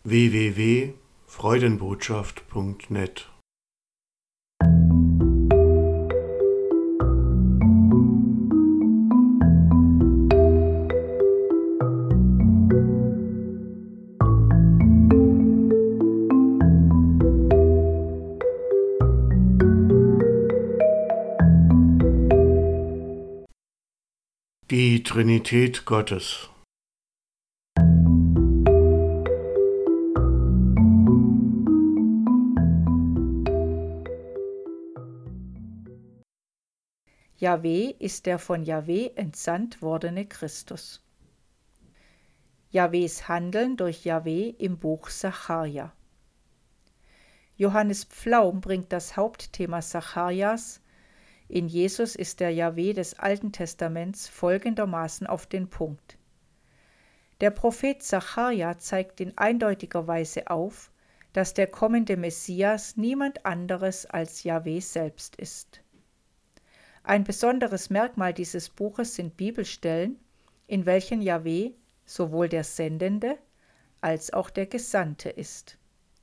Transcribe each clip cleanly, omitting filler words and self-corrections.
www.freudenbotschaft.net. Die Trinität Gottes. Jahwe ist der von Jahwe entsandt wordene Christus. Jahwes Handeln durch Jahwe im Buch Sacharja. Johannes Pflaum bringt das Hauptthema Sacharjas, in Jesus ist der Jahwe des Alten Testaments, folgendermaßen auf den Punkt. Der Prophet Sacharja zeigt in eindeutiger Weise auf, dass der kommende Messias niemand anderes als Jahwe selbst ist. Ein besonderes Merkmal dieses Buches sind Bibelstellen, in welchen Jahwe sowohl der Sendende als auch der Gesandte ist.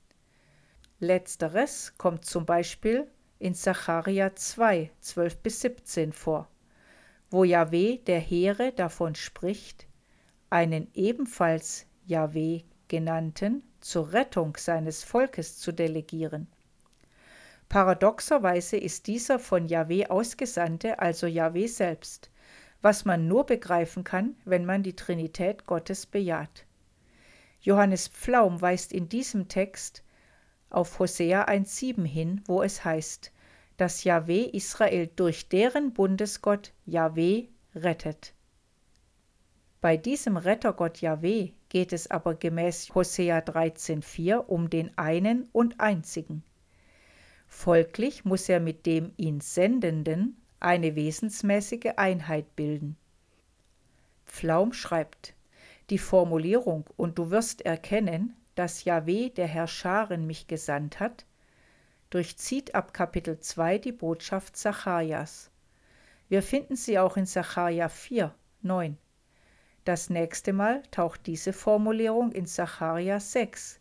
Letzteres kommt zum Beispiel in Sacharja 2, 12-17 vor, wo Jahwe der Heere davon spricht, einen ebenfalls Jahwe genannten zur Rettung seines Volkes zu delegieren. Paradoxerweise ist dieser von Jahwe Ausgesandte also Jahwe selbst, was man nur begreifen kann, wenn man die Trinität Gottes bejaht. Johannes Pflaum weist in diesem Text auf Hosea 1,7 hin, wo es heißt, dass Jahwe Israel durch deren Bundesgott Jahwe rettet. Bei diesem Rettergott Jahwe geht es aber gemäß Hosea 13,4 um den einen und einzigen. Folglich muss er mit dem ihn Sendenden eine wesensmäßige Einheit bilden. Pflaum schreibt, die Formulierung „Und du wirst erkennen, dass Jahwe, der Herr Scharen, mich gesandt hat“, durchzieht ab Kapitel 2 die Botschaft Sacharjas. Wir finden sie auch in Sacharja 4, 9. Das nächste Mal taucht diese Formulierung in Sacharja 6,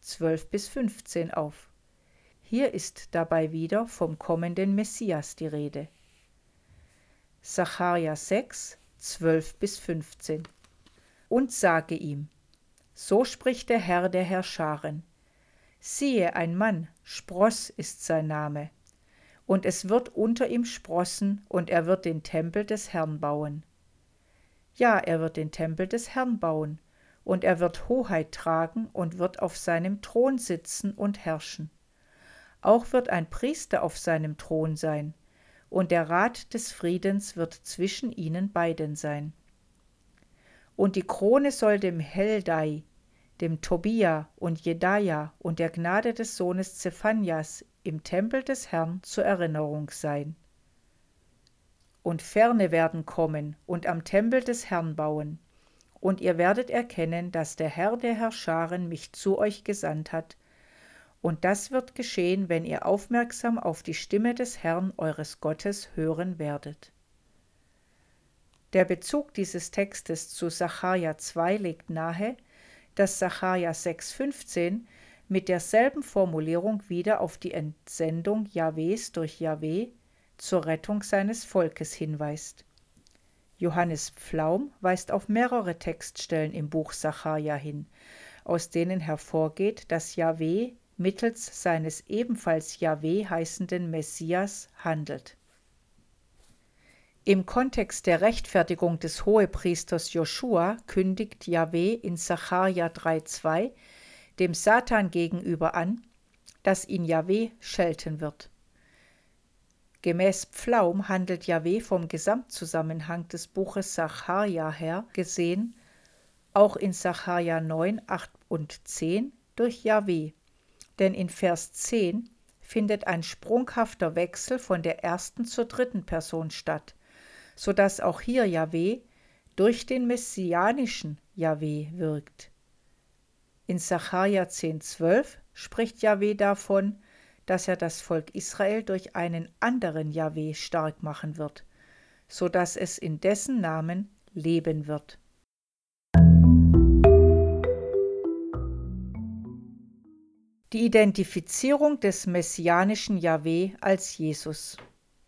12-15 auf. Hier ist dabei wieder vom kommenden Messias die Rede. Sacharja 6, 12-15. Und sage ihm, so spricht der Herr Scharen. Siehe, ein Mann, Spross ist sein Name, und es wird unter ihm sprossen, und er wird den Tempel des Herrn bauen. Ja, er wird den Tempel des Herrn bauen, und er wird Hoheit tragen und wird auf seinem Thron sitzen und herrschen. Auch wird ein Priester auf seinem Thron sein, und der Rat des Friedens wird zwischen ihnen beiden sein. Und die Krone soll dem Heldai, dem Tobia und Jedaja und der Gnade des Sohnes Zephanias im Tempel des Herrn zur Erinnerung sein. Und Ferne werden kommen und am Tempel des Herrn bauen, und ihr werdet erkennen, dass der Herr Scharen mich zu euch gesandt hat, und das wird geschehen, wenn ihr aufmerksam auf die Stimme des Herrn eures Gottes hören werdet. Der Bezug dieses Textes zu Sacharja 2 legt nahe, dass Sacharja 6,15 mit derselben Formulierung wieder auf die Entsendung Jahwes durch Jahwe zur Rettung seines Volkes hinweist. Johannes Pflaum weist auf mehrere Textstellen im Buch Sacharja hin, aus denen hervorgeht, dass Jahwe mittels seines ebenfalls Jahwe heißenden Messias handelt. Im Kontext der Rechtfertigung des Hohepriesters Joschua kündigt Jahwe in Sacharja 3,2 dem Satan gegenüber an, dass ihn Jahwe schelten wird. Gemäß Pflaum handelt Jahwe vom Gesamtzusammenhang des Buches Sacharja her gesehen, auch in Sacharja 9, 8 und 10 durch Jahwe. Denn in Vers 10 findet ein sprunghafter Wechsel von der ersten zur dritten Person statt, sodass auch hier Jahwe durch den messianischen Jahwe wirkt. In Sacharja 10,12 spricht Jahwe davon, dass er das Volk Israel durch einen anderen Jahwe stark machen wird, sodass es in dessen Namen leben wird. Die Identifizierung des messianischen Jahwe als Jesus.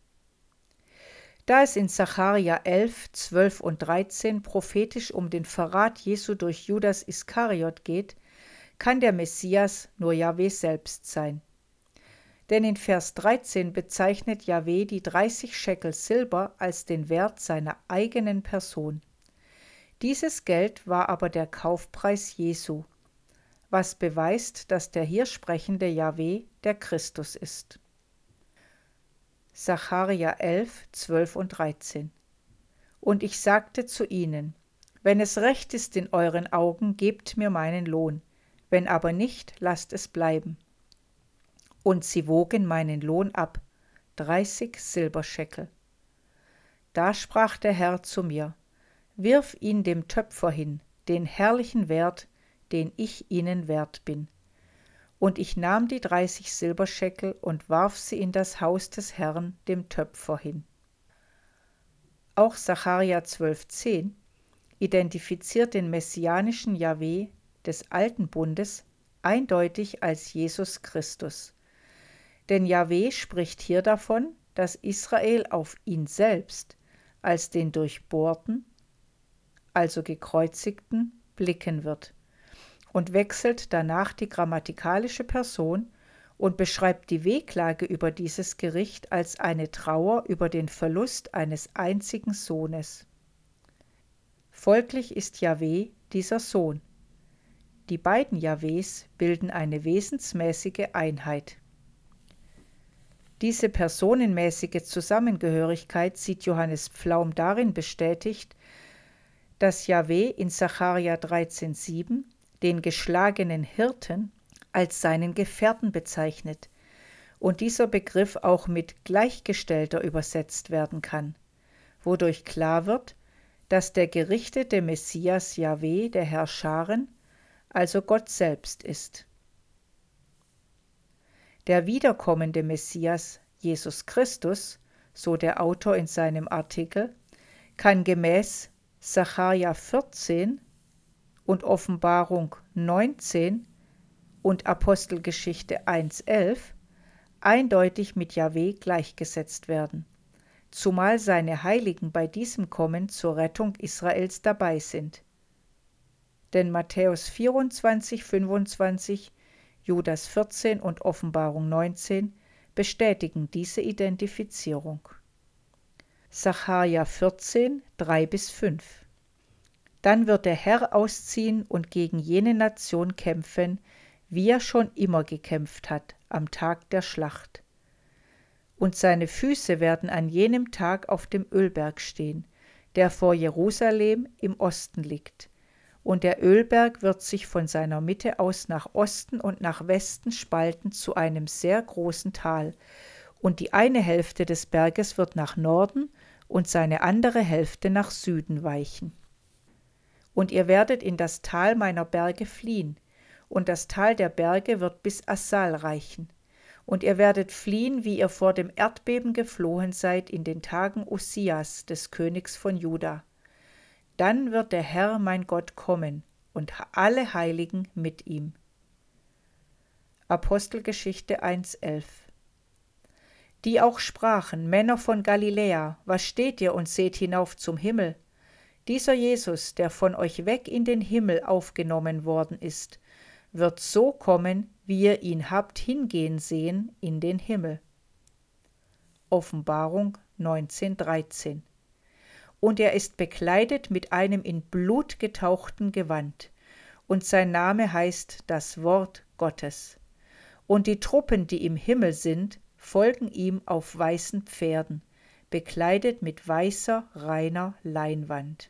Da es in Sacharja 11, 12 und 13 prophetisch um den Verrat Jesu durch Judas Iskariot geht, kann der Messias nur Jahwe selbst sein. Denn in Vers 13 bezeichnet Jahwe die 30 Schekel Silber als den Wert seiner eigenen Person. Dieses Geld war aber der Kaufpreis Jesu, was beweist, dass der hier sprechende Jahwe der Christus ist. Sacharja 11, 12 und 13. Und ich sagte zu ihnen: Wenn es recht ist in euren Augen, gebt mir meinen Lohn, wenn aber nicht, lasst es bleiben. Und sie wogen meinen Lohn ab, 30 Silberschekel. Da sprach der Herr zu mir: Wirf ihn dem Töpfer hin, den herrlichen Wert, den ich ihnen wert bin. Und ich nahm die 30 Silberschekel und warf sie in das Haus des Herrn, dem Töpfer hin. Auch Sacharja 12,10 identifiziert den messianischen Jahwe des Alten Bundes eindeutig als Jesus Christus. Denn Jahwe spricht hier davon, dass Israel auf ihn selbst als den Durchbohrten, also Gekreuzigten, blicken wird und wechselt danach die grammatikalische Person und beschreibt die Wehklage über dieses Gericht als eine Trauer über den Verlust eines einzigen Sohnes. Folglich ist Jahwe dieser Sohn. Die beiden Jahwes bilden eine wesensmäßige Einheit. Diese personenmäßige Zusammengehörigkeit sieht Johannes Pflaum darin bestätigt, dass Jahwe in Sacharja 13,7 den geschlagenen Hirten als seinen Gefährten bezeichnet und dieser Begriff auch mit Gleichgestellter übersetzt werden kann, wodurch klar wird, dass der gerichtete Messias Jahwe der Herr Scharen, also Gott selbst ist. Der wiederkommende Messias Jesus Christus, so der Autor in seinem Artikel, kann gemäß Sacharja 14 und Offenbarung 19 und Apostelgeschichte 1,11 eindeutig mit Jahwe gleichgesetzt werden, zumal seine Heiligen bei diesem Kommen zur Rettung Israels dabei sind. Denn Matthäus 24, 25, Judas 14 und Offenbarung 19 bestätigen diese Identifizierung. Sacharja 14, 3-5. Dann wird der Herr ausziehen und gegen jene Nation kämpfen, wie er schon immer gekämpft hat, am Tag der Schlacht. Und seine Füße werden an jenem Tag auf dem Ölberg stehen, der vor Jerusalem im Osten liegt. Und der Ölberg wird sich von seiner Mitte aus nach Osten und nach Westen spalten zu einem sehr großen Tal. Und die eine Hälfte des Berges wird nach Norden und seine andere Hälfte nach Süden weichen. Und ihr werdet in das Tal meiner Berge fliehen, und das Tal der Berge wird bis Assal reichen. Und ihr werdet fliehen, wie ihr vor dem Erdbeben geflohen seid in den Tagen Ussias, des Königs von Juda. Dann wird der Herr mein Gott kommen, und alle Heiligen mit ihm. Apostelgeschichte 1,11. Die auch sprachen: Männer von Galiläa, was steht ihr und seht hinauf zum Himmel? Dieser Jesus, der von euch weg in den Himmel aufgenommen worden ist, wird so kommen, wie ihr ihn habt hingehen sehen in den Himmel. Offenbarung 19,13. Und er ist bekleidet mit einem in Blut getauchten Gewand, und sein Name heißt das Wort Gottes. Und die Truppen, die im Himmel sind, folgen ihm auf weißen Pferden, bekleidet mit weißer, reiner Leinwand.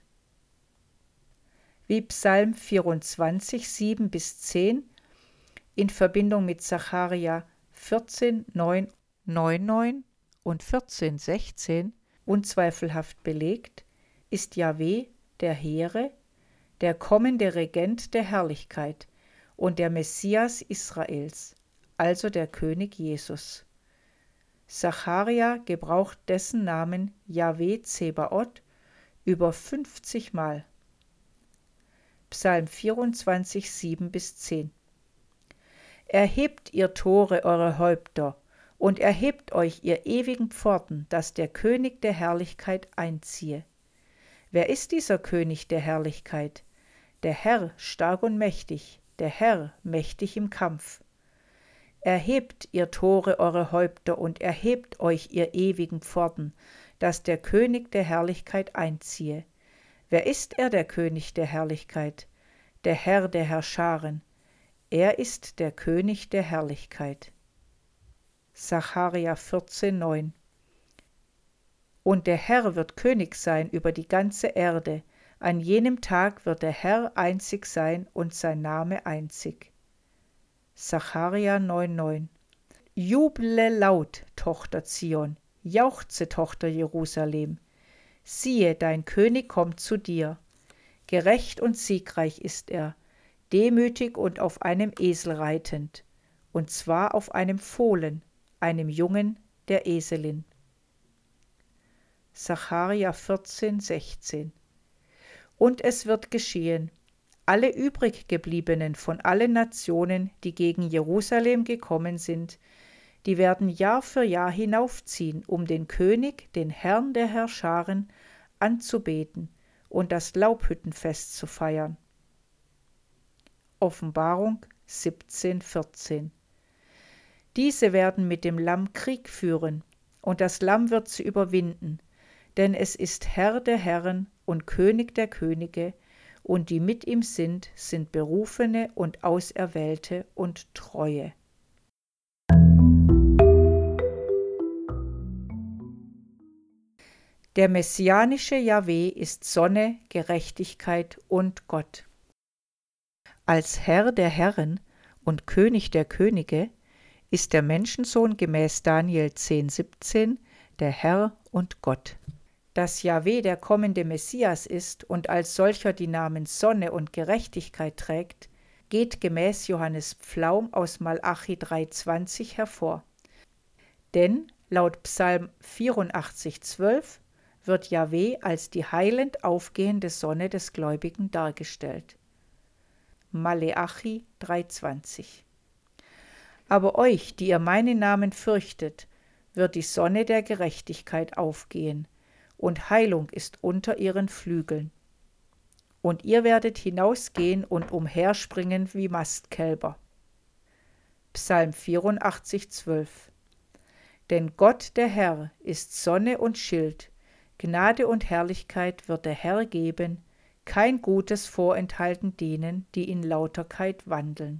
Wie Psalm 24, 7-10 in Verbindung mit Sacharja 14, 9, 9 und 14, 16 unzweifelhaft belegt, ist Jahwe der Heere, der kommende Regent der Herrlichkeit und der Messias Israels, also der König Jesus. Sacharja gebraucht dessen Namen Jahwe Zebaoth über 50 Mal. Psalm 24, 7-10. Erhebt, ihr Tore, eure Häupter, und erhebt euch, ihr ewigen Pforten, dass der König der Herrlichkeit einziehe. Wer ist dieser König der Herrlichkeit? Der Herr stark und mächtig, der Herr mächtig im Kampf. Erhebt, ihr Tore, eure Häupter, und erhebt euch, ihr ewigen Pforten, dass der König der Herrlichkeit einziehe. Wer ist er, der König der Herrlichkeit? Der Herr der Herrscharen. Er ist der König der Herrlichkeit. Sacharja 14,9. Und der Herr wird König sein über die ganze Erde. An jenem Tag wird der Herr einzig sein und sein Name einzig. Sacharja 9,9. Juble laut, Tochter Zion, jauchze, Tochter Jerusalem. Siehe, dein König kommt zu dir. Gerecht und siegreich ist er, demütig und auf einem Esel reitend, und zwar auf einem Fohlen, einem Jungen der Eselin. Sacharja 14,16. Und es wird geschehen, alle übriggebliebenen von allen Nationen, die gegen Jerusalem gekommen sind, die werden Jahr für Jahr hinaufziehen, um den König, den Herrn der Herrscharen, anzubeten und das Laubhüttenfest zu feiern. Offenbarung 17,14. Diese werden mit dem Lamm Krieg führen, und das Lamm wird sie überwinden, denn es ist Herr der Herren und König der Könige, und die mit ihm sind Berufene und Auserwählte und Treue. Der messianische Jahwe ist Sonne, Gerechtigkeit und Gott. Als Herr der Herren und König der Könige ist der Menschensohn gemäß Daniel 10,17 der Herr und Gott. Dass Jahwe der kommende Messias ist und als solcher die Namen Sonne und Gerechtigkeit trägt, geht gemäß Johannes Pflaum aus Malachi 3,20 hervor. Denn laut Psalm 84,12 wird Jahwe als die heilend aufgehende Sonne des Gläubigen dargestellt. Maleachi 3,20. Aber euch, die ihr meinen Namen fürchtet, wird die Sonne der Gerechtigkeit aufgehen, und Heilung ist unter ihren Flügeln. Und ihr werdet hinausgehen und umherspringen wie Mastkälber. Psalm 84,12. Denn Gott, der Herr, ist Sonne und Schild, Gnade und Herrlichkeit wird der Herr geben, kein Gutes vorenthalten denen, die in Lauterkeit wandeln.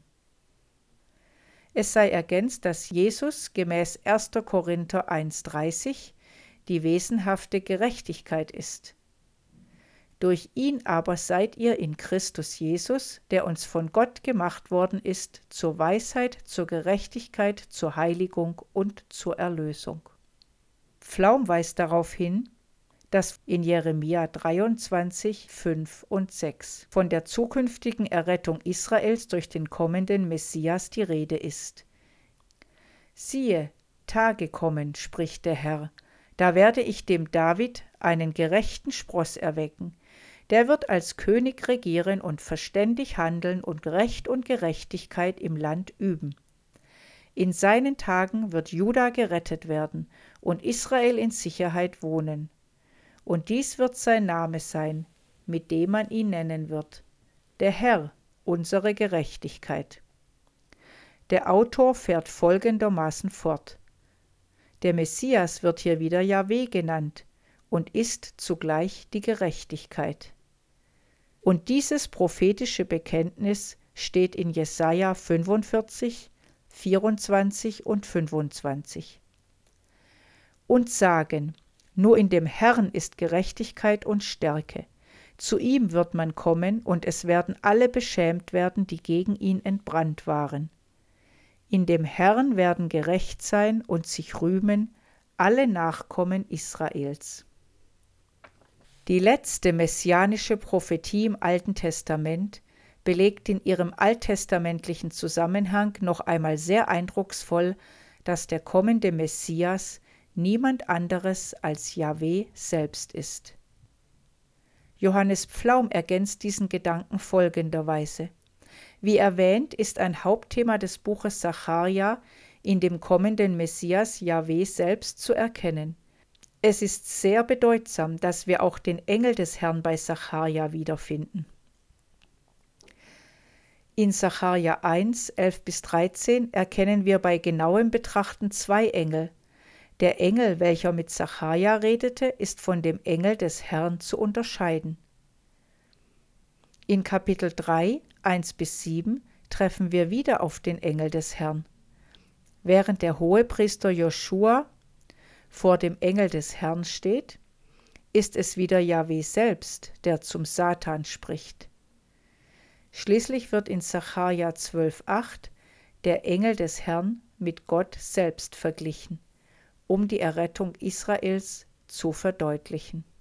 Es sei ergänzt, dass Jesus gemäß 1. Korinther 1,30 die wesenhafte Gerechtigkeit ist. Durch ihn aber seid ihr in Christus Jesus, der uns von Gott gemacht worden ist, zur Weisheit, zur Gerechtigkeit, zur Heiligung und zur Erlösung. Pflaum weist darauf hin, dass in Jeremia 23, 5 und 6 von der zukünftigen Errettung Israels durch den kommenden Messias die Rede ist. Siehe, Tage kommen, spricht der Herr, da werde ich dem David einen gerechten Spross erwecken, der wird als König regieren und verständig handeln und Recht und Gerechtigkeit im Land üben. In seinen Tagen wird Juda gerettet werden und Israel in Sicherheit wohnen. Und dies wird sein Name sein, mit dem man ihn nennen wird: der Herr, unsere Gerechtigkeit. Der Autor fährt folgendermaßen fort: Der Messias wird hier wieder Jahwe genannt und ist zugleich die Gerechtigkeit. Und dieses prophetische Bekenntnis steht in Jesaja 45, 24 und 25. Und sagen: Nur in dem Herrn ist Gerechtigkeit und Stärke. Zu ihm wird man kommen, und es werden alle beschämt werden, die gegen ihn entbrannt waren. In dem Herrn werden gerecht sein und sich rühmen alle Nachkommen Israels. Die letzte messianische Prophetie im Alten Testament belegt in ihrem alttestamentlichen Zusammenhang noch einmal sehr eindrucksvoll, dass der kommende Messias niemand anderes als Jahwe selbst ist. Johannes Pflaum ergänzt diesen Gedanken folgenderweise: Wie erwähnt, ist ein Hauptthema des Buches Sacharja in dem kommenden Messias Jahwe selbst zu erkennen. Es ist sehr bedeutsam, dass wir auch den Engel des Herrn bei Sacharja wiederfinden. In Sacharja 1, 11-13 erkennen wir bei genauem Betrachten 2 Engel. Der Engel, welcher mit Sacharja redete, ist von dem Engel des Herrn zu unterscheiden. In Kapitel 3, 1-7 treffen wir wieder auf den Engel des Herrn. Während der Hohepriester Joschua vor dem Engel des Herrn steht, ist es wieder Jahwe selbst, der zum Satan spricht. Schließlich wird in Sacharja 12,8 der Engel des Herrn mit Gott selbst verglichen, um die Errettung Israels zu verdeutlichen.